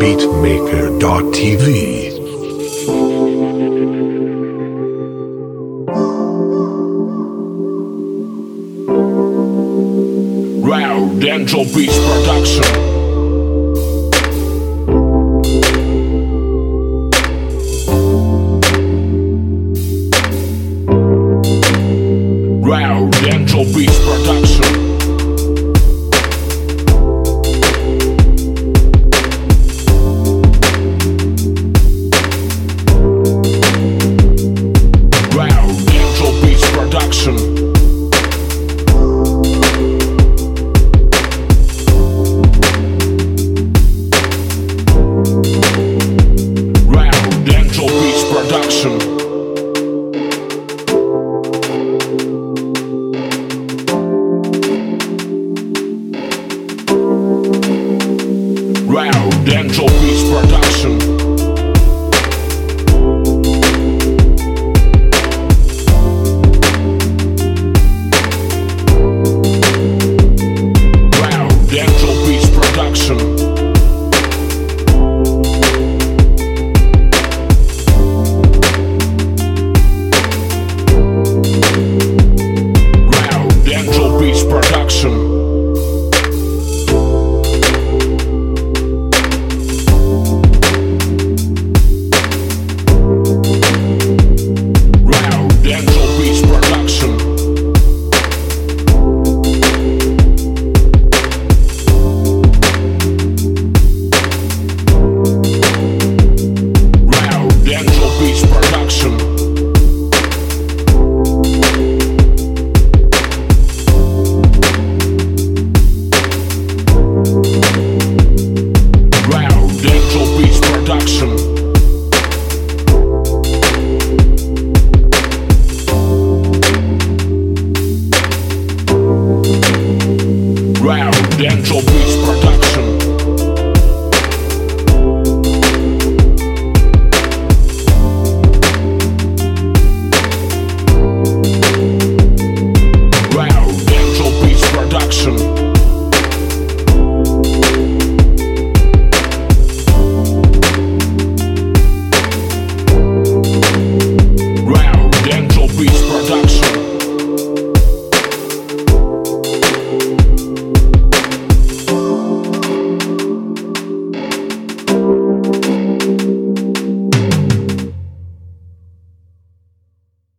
beatmaker.tv. Round Angel Beats Production. Round Angel Beats Production. Round Angel Beats Production. Round Angel Beats Production. Round Angel Beats Production. Round Angel Beats Production. Round Angel Beats Production. Round Angel Beats Production. Round Angel Beats Production. Round Angel Beats Production. Round Angel Beats Production.